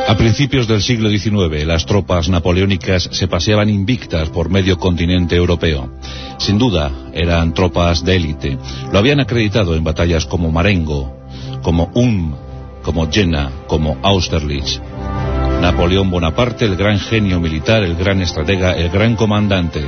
A principios del siglo XIX, las tropas napoleónicas se paseaban invictas por medio continente europeo. Sin duda, eran tropas de élite. Lo habían acreditado en batallas como Marengo, como Ulm, como Jena, como Austerlitz. Napoleón Bonaparte, el gran genio militar, el gran estratega, el gran comandante.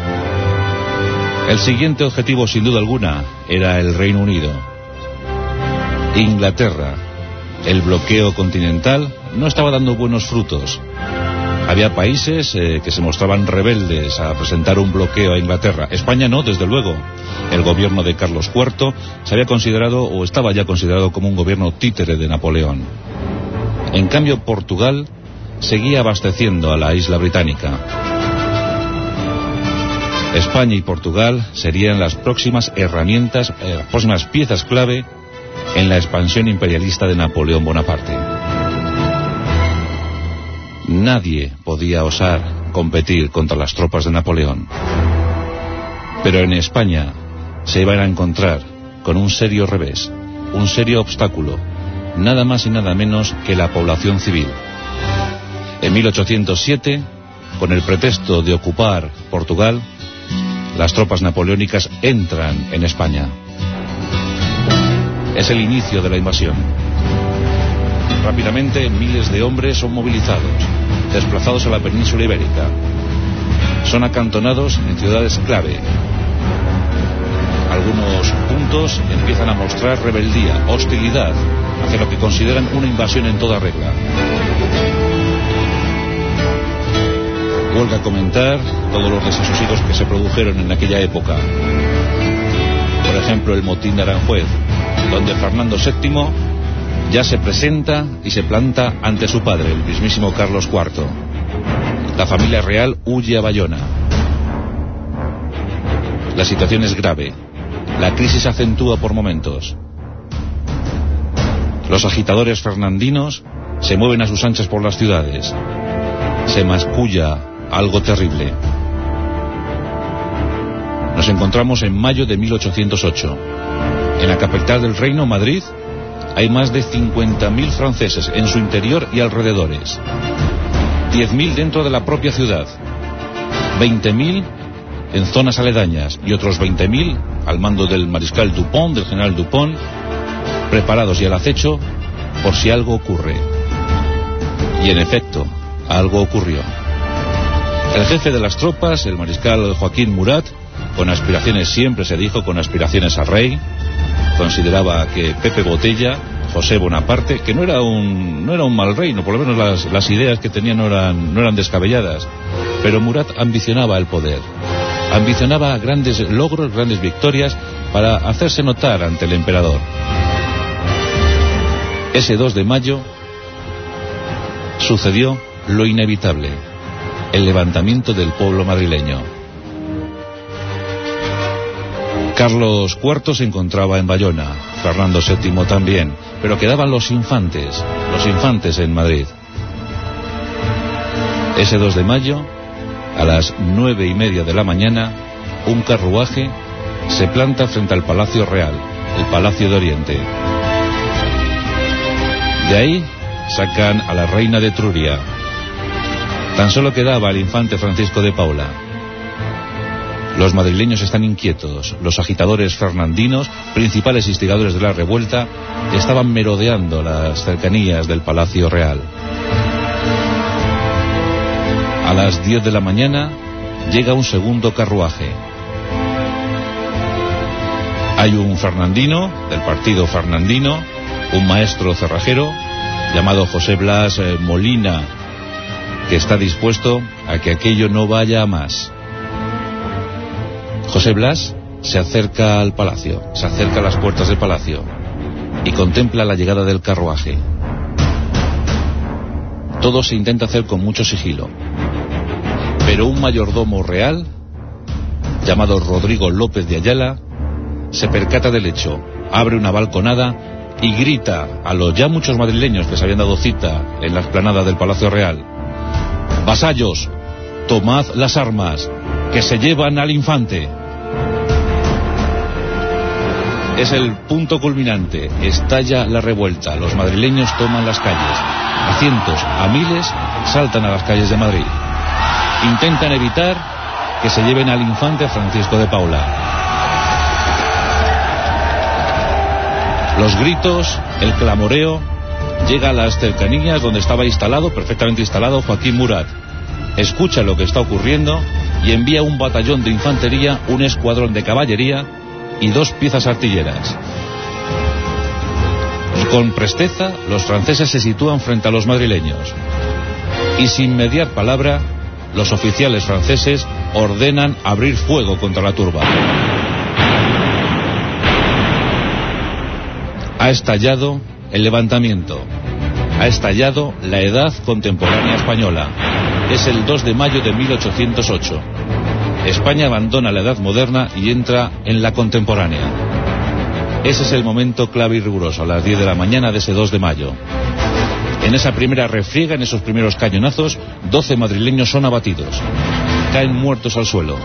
El siguiente objetivo, sin duda alguna, era el Reino Unido. Inglaterra. El bloqueo continental no estaba dando buenos frutos. Había países que se mostraban rebeldes a presentar un bloqueo a Inglaterra. España no, desde luego. El gobierno de Carlos IV se había considerado, o estaba ya considerado, como un gobierno títere de Napoleón. En cambio, Portugal seguía abasteciendo a la isla británica. España y Portugal serían las próximas herramientas, las próximas piezas clave en la expansión imperialista de Napoleón Bonaparte. Nadie podía osar competir contra las tropas de Napoleón. Pero en España se iban a encontrar con un serio revés, un serio obstáculo, nada más y nada menos que la población civil. En 1807, con el pretexto de ocupar Portugal, las tropas napoleónicas entran en España. Es el inicio de la invasión. Rápidamente, miles de hombres son movilizados, desplazados a la península ibérica. Son acantonados en ciudades clave. Algunos puntos empiezan a mostrar rebeldía, hostilidad, hacia lo que consideran una invasión en toda regla. Huelga comentar todos los desasosiegos que se produjeron en aquella época. Por ejemplo, el motín de Aranjuez, donde Fernando VII ya se presenta y se planta ante su padre, el mismísimo Carlos IV. La familia real huye a Bayona. La situación es grave. La crisis se acentúa por momentos. Los agitadores fernandinos se mueven a sus anchas por las ciudades. Se masculla algo terrible. Nos encontramos en mayo de 1808. En la capital del reino, Madrid, hay más de 50.000 franceses en su interior y alrededores. 10.000 dentro de la propia ciudad. 20.000 en zonas aledañas y otros 20.000 al mando del mariscal Dupont, del general Dupont, preparados y al acecho por si algo ocurre. Y en efecto, algo ocurrió. El jefe de las tropas, el mariscal Joaquín Murat, con aspiraciones, siempre se dijo, con aspiraciones a rey, consideraba que Pepe Botella, José Bonaparte, que no era un mal reino, por lo menos las ideas que tenía no eran descabelladas, pero Murat ambicionaba el poder, ambicionaba grandes logros, grandes victorias para hacerse notar ante el emperador. Ese 2 de mayo sucedió lo inevitable, el levantamiento del pueblo madrileño. Carlos IV se encontraba en Bayona, Fernando VII también, pero quedaban los infantes en Madrid. Ese 2 de mayo, a las 9:30 de la mañana, un carruaje se planta frente al Palacio Real, el Palacio de Oriente. De ahí sacan a la reina de Etruria. Tan solo quedaba el infante Francisco de Paula. Los madrileños están inquietos. Los agitadores fernandinos, principales instigadores de la revuelta, estaban merodeando las cercanías del Palacio Real. A las 10 de la mañana llega un segundo carruaje. Hay un fernandino, del partido fernandino, un maestro cerrajero, llamado José Blas Molina, que está dispuesto a que aquello no vaya a más. José Blas se acerca al palacio, se acerca a las puertas del palacio y contempla la llegada del carruaje. Todo se intenta hacer con mucho sigilo, pero un mayordomo real, llamado Rodrigo López de Ayala, se percata del hecho, abre una balconada y grita a los ya muchos madrileños que se habían dado cita en la explanada del Palacio Real: vasallos, tomad las armas, que se llevan al infante. Es el punto culminante. Estalla la revuelta. Los madrileños toman las calles. A cientos, a miles, saltan a las calles de Madrid. Intentan evitar que se lleven al infante Francisco de Paula. Los gritos, el clamoreo, llega a las cercanías donde estaba instalado, perfectamente instalado, Joaquín Murat. Escucha lo que está ocurriendo y envía un batallón de infantería, un escuadrón de caballería y 2 piezas artilleras. Con presteza, los franceses se sitúan frente a los madrileños. Y sin mediar palabra, los oficiales franceses ordenan abrir fuego contra la turba. Ha estallado el levantamiento. Ha estallado la edad contemporánea española. Es el 2 de mayo de 1808. España abandona la edad moderna y entra en la contemporánea. Ese es el momento clave y riguroso, a las 10 de la mañana de ese 2 de mayo. En esa primera refriega, en esos primeros cañonazos, 12 madrileños son abatidos. Caen muertos al suelo.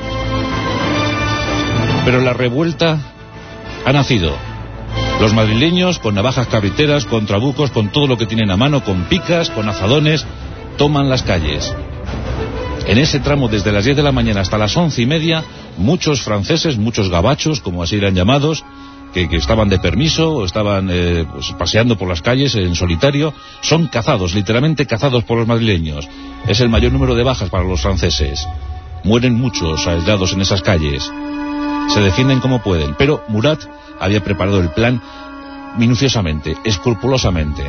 Pero la revuelta ha nacido. Los madrileños, con navajas carriteras, con trabucos, con todo lo que tienen a mano, con picas, con azadones, toman las calles. En ese tramo, desde las 10 de la mañana hasta las 11:30, muchos franceses, muchos gabachos, como así eran llamados, que estaban de permiso o estaban pues, paseando por las calles en solitario, son cazados, literalmente cazados por los madrileños. Es el mayor número de bajas para los franceses. Mueren muchos aislados en esas calles. Se defienden como pueden, pero Murat había preparado el plan minuciosamente, escrupulosamente.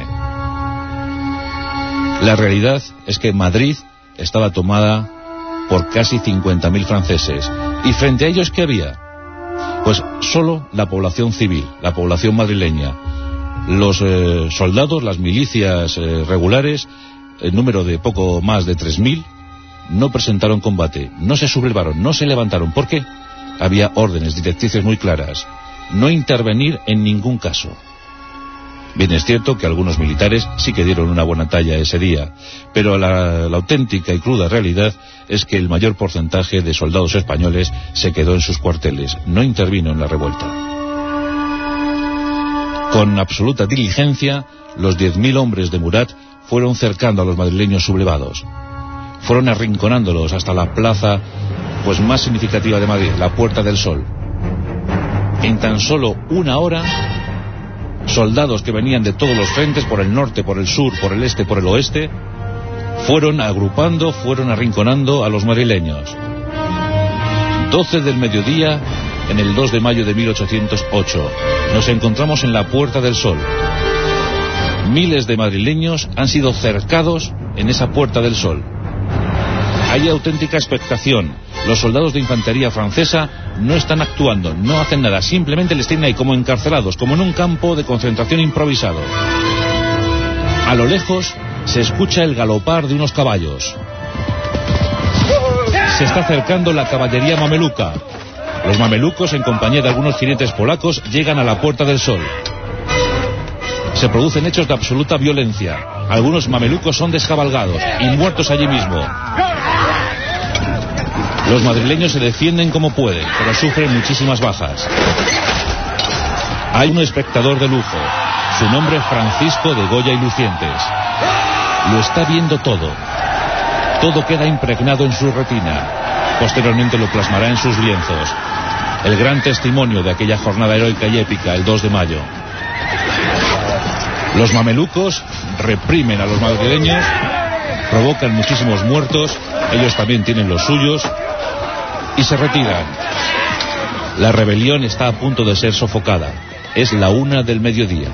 La realidad es que Madrid estaba tomada por casi 50.000 franceses. ¿Y frente a ellos qué había? Pues solo la población civil, la población madrileña. Los soldados, las milicias regulares, el número de poco más de 3.000, no presentaron combate, no se sublevaron, no se levantaron. ¿Por qué? Había órdenes, directrices muy claras. No intervenir en ningún caso. Bien, es cierto que algunos militares sí que dieron una buena talla ese día, pero la auténtica y cruda realidad es que el mayor porcentaje de soldados españoles se quedó en sus cuarteles, no intervino en la revuelta. Con absoluta diligencia, los 10.000 hombres de Murat fueron cercando a los madrileños sublevados. Fueron arrinconándolos hasta la plaza pues más significativa de Madrid, la Puerta del Sol. En tan solo una hora, soldados que venían de todos los frentes, por el norte, por el sur, por el este, por el oeste, fueron agrupando, fueron arrinconando a los madrileños. 12 del mediodía, en el 2 de mayo de 1808, nos encontramos en la Puerta del Sol. Miles de madrileños han sido cercados en esa Puerta del Sol. Hay auténtica expectación. Los soldados de infantería francesa no están actuando, no hacen nada, simplemente les tienen ahí como encarcelados, como en un campo de concentración improvisado. A lo lejos se escucha el galopar de unos caballos. Se está acercando la caballería mameluca. Los mamelucos, en compañía de algunos jinetes polacos, llegan a la Puerta del Sol. Se producen hechos de absoluta violencia. Algunos mamelucos son descabalgados y muertos allí mismo. Los madrileños se defienden como pueden, pero sufren muchísimas bajas. Hay un espectador de lujo. Su nombre es Francisco de Goya y Lucientes. Lo está viendo todo. Todo queda impregnado en su retina. Posteriormente lo plasmará en sus lienzos. El gran testimonio de aquella jornada heroica y épica, el 2 de mayo. Los mamelucos reprimen a los madrileños, provocan muchísimos muertos, ellos también tienen los suyos, y se retiran. La rebelión está a punto de ser sofocada. Es la 1 del mediodía.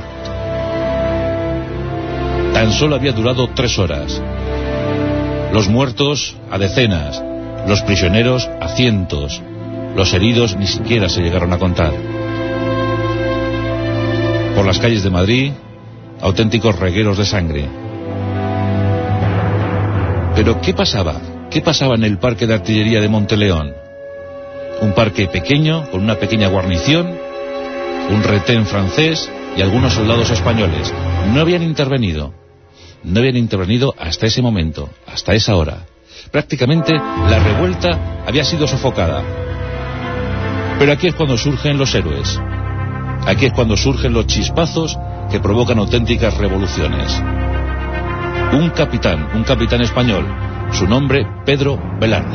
Tan solo había durado 3 horas. Los muertos a decenas, los prisioneros a cientos, los heridos ni siquiera se llegaron a contar. Por las calles de Madrid, auténticos regueros de sangre. Pero ¿qué pasaba? ¿Qué pasaba en el parque de artillería de Monteleón? Un parque pequeño, con una pequeña guarnición, un retén francés y algunos soldados españoles. No habían intervenido. No habían intervenido hasta ese momento, hasta esa hora. Prácticamente la revuelta había sido sofocada. Pero aquí es cuando surgen los héroes. Aquí es cuando surgen los chispazos que provocan auténticas revoluciones. Un capitán español, su nombre Pedro Velarde.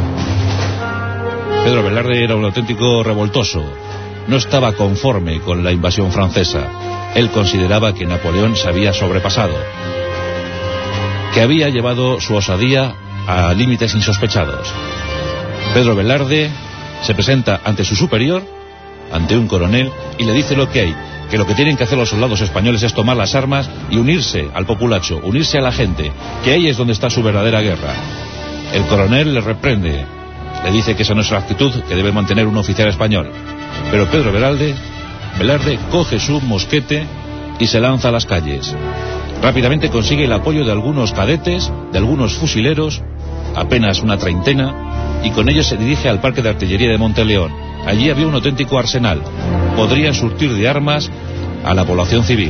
Pedro Velarde era un auténtico revoltoso. No estaba conforme con la invasión francesa. Él consideraba que Napoleón se había sobrepasado, que había llevado su osadía a límites insospechados. Pedro Velarde se presenta ante su superior, ante un coronel, y le dice lo que hay, que lo que tienen que hacer los soldados españoles es tomar las armas y unirse al populacho, unirse a la gente, que ahí es donde está su verdadera guerra. El coronel le reprende, le dice que esa no es la actitud que debe mantener un oficial español. Pero Pedro Velarde coge su mosquete y se lanza a las calles. Rápidamente consigue el apoyo de algunos cadetes, de algunos fusileros, apenas una treintena, y con ellos se dirige al Parque de Artillería de Monteleón. Allí había un auténtico arsenal. Podrían surtir de armas a la población civil.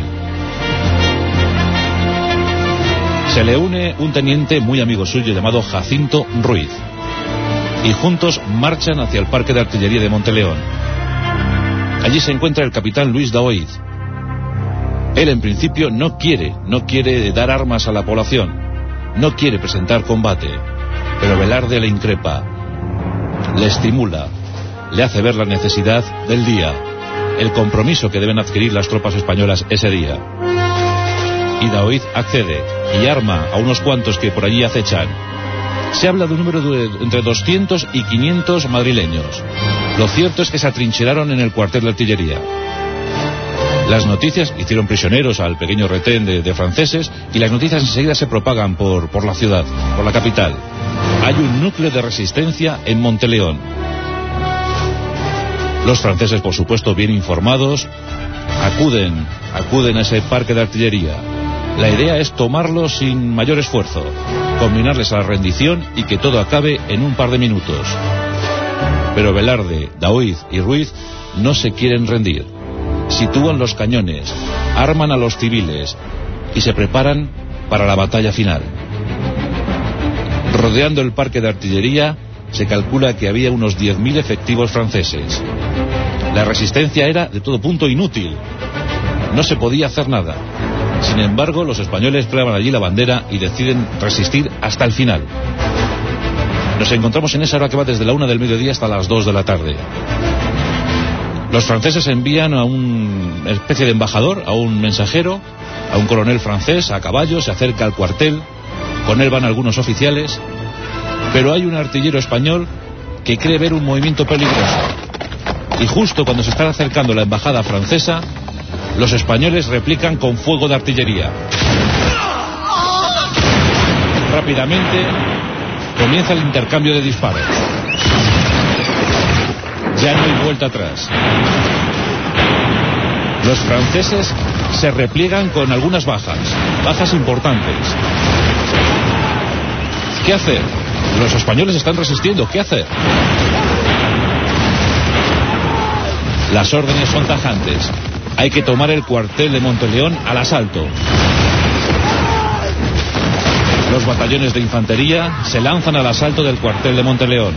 Se le une un teniente muy amigo suyo llamado Jacinto Ruiz, y juntos marchan hacia el Parque de Artillería de Monteleón. Allí se encuentra el capitán Luis Daoiz. Él en principio no quiere dar armas a la población, no quiere presentar combate, pero Velarde le increpa, le estimula, le hace ver la necesidad del día, el compromiso que deben adquirir las tropas españolas ese día. Y Daoiz accede y arma a unos cuantos que por allí acechan. Se habla de un número de entre 200 y 500 madrileños. Lo cierto es que se atrincheraron en el cuartel de artillería. Las noticias hicieron prisioneros al pequeño retén de franceses, y las noticias enseguida se propagan por la ciudad, por la capital. Hay un núcleo de resistencia en Monteleón. Los franceses, por supuesto, bien informados, acuden a ese parque de artillería. La idea es tomarlo sin mayor esfuerzo, combinarles a la rendición y que todo acabe en un par de minutos. Pero Velarde, Daoiz y Ruiz no se quieren rendir. Sitúan los cañones, arman a los civiles y se preparan para la batalla final. Rodeando el parque de artillería, se calcula que había unos 10.000 efectivos franceses. La resistencia era de todo punto inútil. No se podía hacer nada. Sin embargo, los españoles clavan allí la bandera y deciden resistir hasta el final. Nos encontramos en esa hora que va desde la 1 del mediodía hasta las 2 de la tarde. Los franceses envían a una especie de embajador, a un mensajero, a un coronel francés a caballo, se acerca al cuartel, con él van algunos oficiales, pero hay un artillero español que cree ver un movimiento peligroso. Y justo cuando se está acercando la embajada francesa, los españoles replican con fuego de artillería. Rápidamente comienza el intercambio de disparos. Ya no hay vuelta atrás. Los franceses se repliegan con algunas bajas importantes. ¿Qué hacer? Los españoles están resistiendo, ¿qué hacer? Las órdenes son tajantes. Hay que tomar el cuartel de Monteleón al asalto. Los batallones de infantería se lanzan al asalto del cuartel de Monteleón.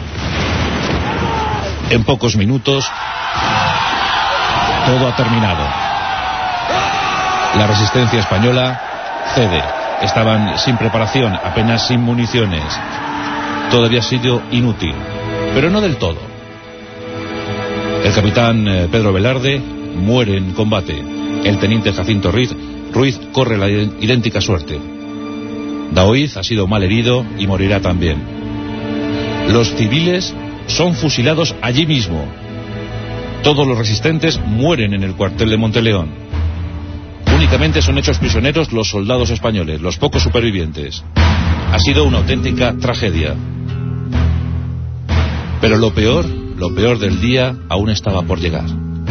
En pocos minutos, todo ha terminado. La resistencia española cede. Estaban sin preparación, apenas sin municiones. Todo había sido inútil, pero no del todo. El capitán Pedro Velarde muere en combate. El teniente Jacinto Ruiz corre la idéntica suerte. Daoiz ha sido mal herido y morirá también. Los civiles son fusilados allí mismo. Todos los resistentes mueren en el cuartel de Monteleón. Únicamente son hechos prisioneros los soldados españoles, los pocos supervivientes. Ha sido una auténtica tragedia. Pero lo peor del día aún estaba por llegar.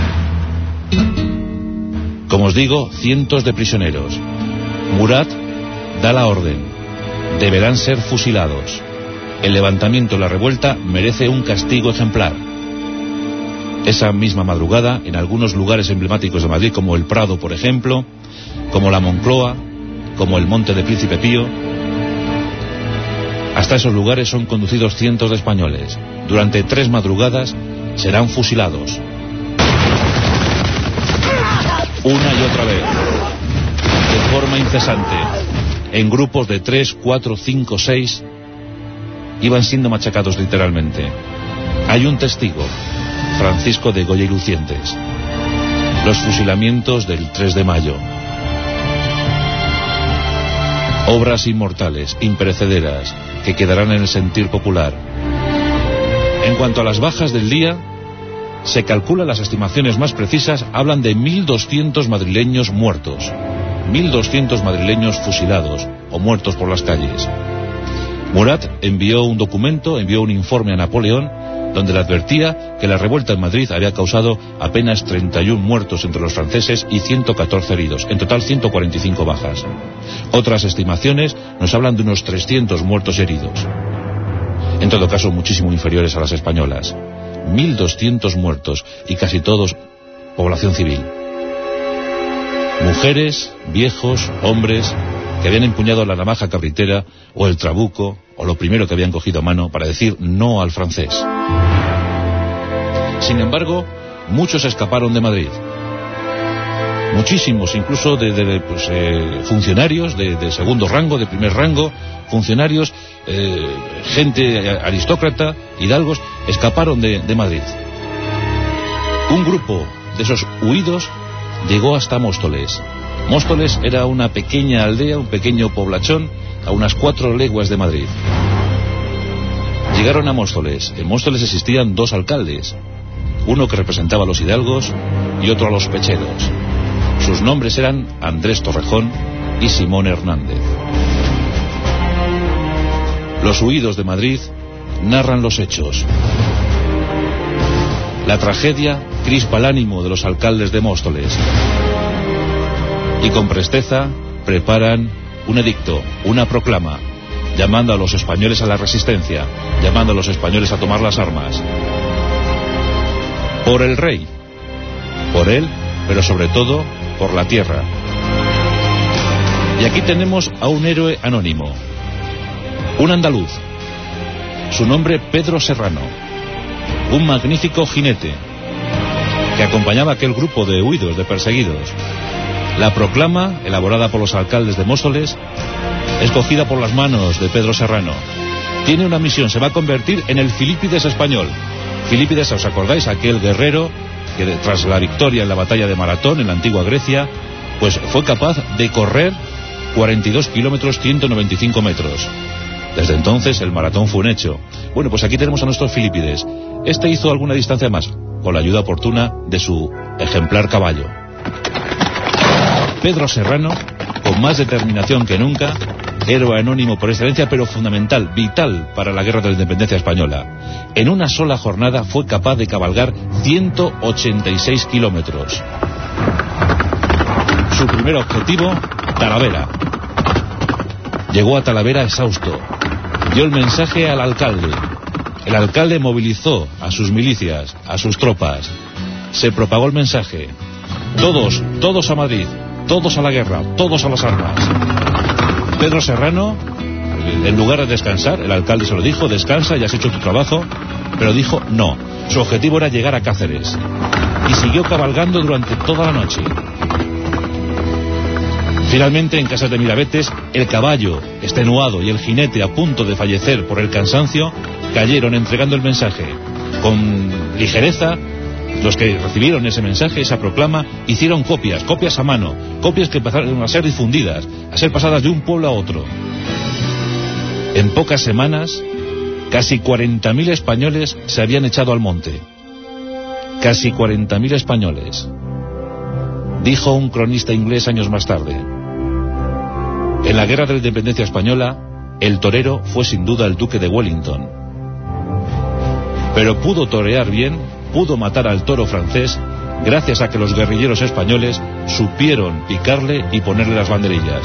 Como os digo, cientos de prisioneros. Murat da la orden. Deberán ser fusilados. El levantamiento, la revuelta, merece un castigo ejemplar. Esa misma madrugada, en algunos lugares emblemáticos de Madrid, como el Prado, por ejemplo, como la Moncloa, como el Monte de Príncipe Pío, hasta esos lugares son conducidos cientos de españoles. Durante 3 madrugadas serán fusilados. una y otra vez, de forma incesante, en grupos de 3, 4, 5, 6, iban siendo machacados literalmente. Hay un testigo, Francisco de Goya y Lucientes. Los fusilamientos del 3 de mayo. Obras inmortales, imperecederas, que quedarán en el sentir popular. En cuanto a las bajas del día, se calcula, las estimaciones más precisas hablan de 1.200 madrileños muertos. 1.200 madrileños fusilados o muertos por las calles. Murat envió un documento, envió un informe a Napoleón, donde le advertía que la revuelta en Madrid había causado apenas 31 muertos entre los franceses y 114 heridos, en total 145 bajas. Otras estimaciones nos hablan de unos 300 muertos y heridos, en todo caso muchísimo inferiores a las españolas. 1.200 muertos, y casi todos población civil. Mujeres, viejos, hombres que habían empuñado la navaja carretera o el trabuco o lo primero que habían cogido a mano para decir no al francés. Sin embargo, muchos escaparon de Madrid. Muchísimos, incluso de funcionarios de segundo rango, de primer rango, funcionarios, gente aristócrata, hidalgos, escaparon de Madrid. Un grupo de esos huidos llegó hasta Móstoles. Móstoles era una pequeña aldea, un pequeño poblachón, a unas 4 leguas de Madrid. Llegaron a Móstoles. En Móstoles existían 2 alcaldes, uno que representaba a los hidalgos y otro a los pecheros. Sus nombres eran Andrés Torrejón y Simón Hernández. Los huidos de Madrid narran los hechos. La tragedia crispa el ánimo de los alcaldes de Móstoles, y con presteza preparan un edicto, una proclama, llamando a los españoles a la resistencia, llamando a los españoles a tomar las armas. Por el rey, por él, pero sobre todo por la tierra. Y aquí tenemos a un héroe anónimo, un andaluz, su nombre Pedro Serrano, un magnífico jinete que acompañaba a aquel grupo de huidos, de perseguidos. La proclama, elaborada por los alcaldes de Móstoles, escogida por las manos de Pedro Serrano, tiene una misión: se va a convertir en el Filipides español. Filipides, ¿os acordáis? Aquel guerrero que tras la victoria en la batalla de Maratón en la antigua Grecia, pues fue capaz de correr 42 kilómetros 195 metros. Desde entonces el maratón fue un hecho. Bueno, pues aquí tenemos a nuestro Filipides. Este hizo alguna distancia más, con la ayuda oportuna de su ejemplar caballo. Pedro Serrano, con más determinación que nunca, héroe anónimo por excelencia, pero fundamental, vital para la guerra de la independencia española. En una sola jornada fue capaz de cabalgar 186 kilómetros. Su primer objetivo, Talavera. Llegó a Talavera exhausto. Dio el mensaje al alcalde. El alcalde movilizó a sus milicias, a sus tropas. Se propagó el mensaje: todos a Madrid, todos a la guerra, todos a las armas. Pedro Serrano, en lugar de descansar, el alcalde se lo dijo: descansa, ya has hecho tu trabajo, pero dijo no. Su objetivo era llegar a Cáceres, y siguió cabalgando durante toda la noche. Finalmente, en Casas de Mirabetes, el caballo extenuado y el jinete a punto de fallecer por el cansancio cayeron entregando el mensaje. Con ligereza, los que recibieron ese mensaje, esa proclama, hicieron copias a mano, copias que empezaron a ser difundidas, a ser pasadas de un pueblo a otro. En pocas semanas, casi 40.000 españoles se habían echado al monte. Casi 40.000 españoles. Dijo un cronista inglés años más tarde: en la guerra de la independencia española, el torero fue sin duda el duque de Wellington. Pero pudo torear bien, pudo matar al toro francés, gracias a que los guerrilleros españoles supieron picarle y ponerle las banderillas.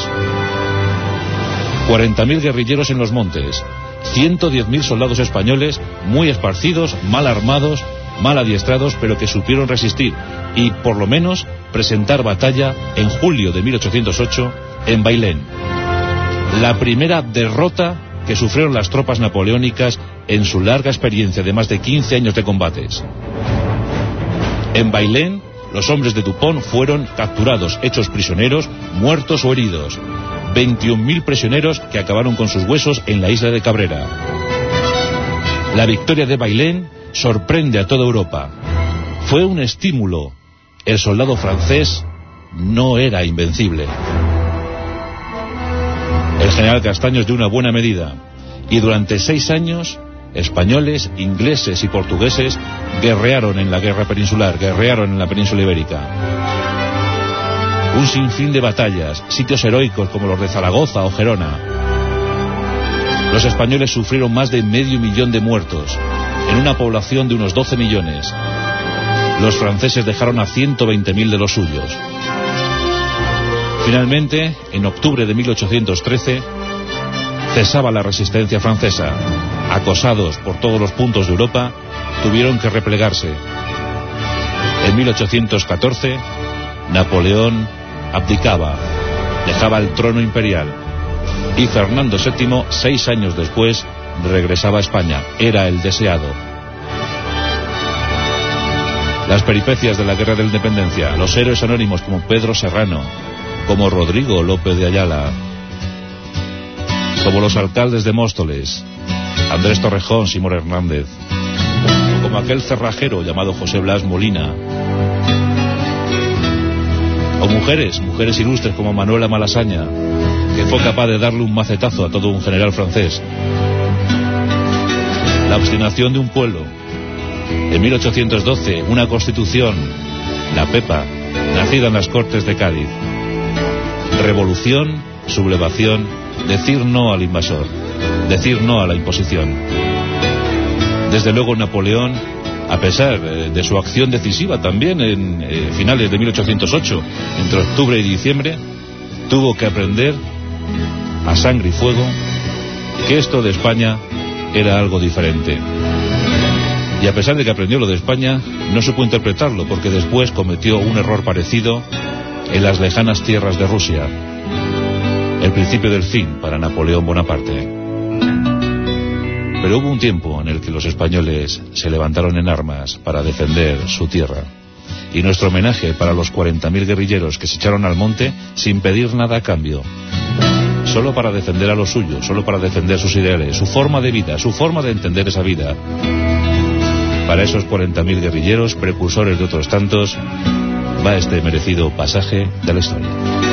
40.000 guerrilleros en los montes, 110.000 soldados españoles, muy esparcidos, mal armados, mal adiestrados, pero que supieron resistir y, por lo menos, presentar batalla en julio de 1808 en Bailén. La primera derrota que sufrieron las tropas napoleónicas en su larga experiencia de más de 15 años de combates. En Bailén, los hombres de Dupont fueron capturados, hechos prisioneros, muertos o heridos. 21.000 prisioneros que acabaron con sus huesos en la isla de Cabrera. La victoria de Bailén sorprende a toda Europa. Fue un estímulo. El soldado francés no era invencible. El general Castaños dio una buena medida, y durante 6 años, españoles, ingleses y portugueses guerrearon en la guerra peninsular, guerrearon en la península ibérica. Un sinfín de batallas, sitios heroicos como los de Zaragoza o Gerona. Los españoles sufrieron más de 500.000 de muertos, en una población de unos 12 millones. Los franceses dejaron a 120.000 de los suyos. Finalmente, en octubre de 1813, cesaba la resistencia francesa. Acosados por todos los puntos de Europa, tuvieron que replegarse. En 1814, Napoleón abdicaba, dejaba el trono imperial, y Fernando VII, 6 años después, regresaba a España. Era el deseado. Las peripecias de la Guerra de la Independencia, los héroes anónimos como Pedro Serrano, como Rodrigo López de Ayala, como los alcaldes de Móstoles, Andrés Torrejón, Simón Hernández, o como aquel cerrajero llamado José Blas Molina, o mujeres ilustres como Manuela Malasaña, que fue capaz de darle un macetazo a todo un general francés. La obstinación de un pueblo. En 1812, una constitución, la Pepa, nacida en las Cortes de Cádiz. Revolución, sublevación, decir no al invasor, decir no a la imposición. Desde luego Napoleón, a pesar de su acción decisiva también en finales de 1808, entre octubre y diciembre, tuvo que aprender a sangre y fuego que esto de España era algo diferente. Y a pesar de que aprendió lo de España, no supo interpretarlo, porque después cometió un error parecido en las lejanas tierras de Rusia. El principio del fin para Napoleón Bonaparte. Pero hubo un tiempo en el que los españoles se levantaron en armas para defender su tierra. Y nuestro homenaje para los 40.000 guerrilleros que se echaron al monte sin pedir nada a cambio. Solo para defender a los suyos, solo para defender sus ideales, su forma de vida, su forma de entender esa vida. Para esos 40.000 guerrilleros, precursores de otros tantos, va este merecido pasaje de la historia.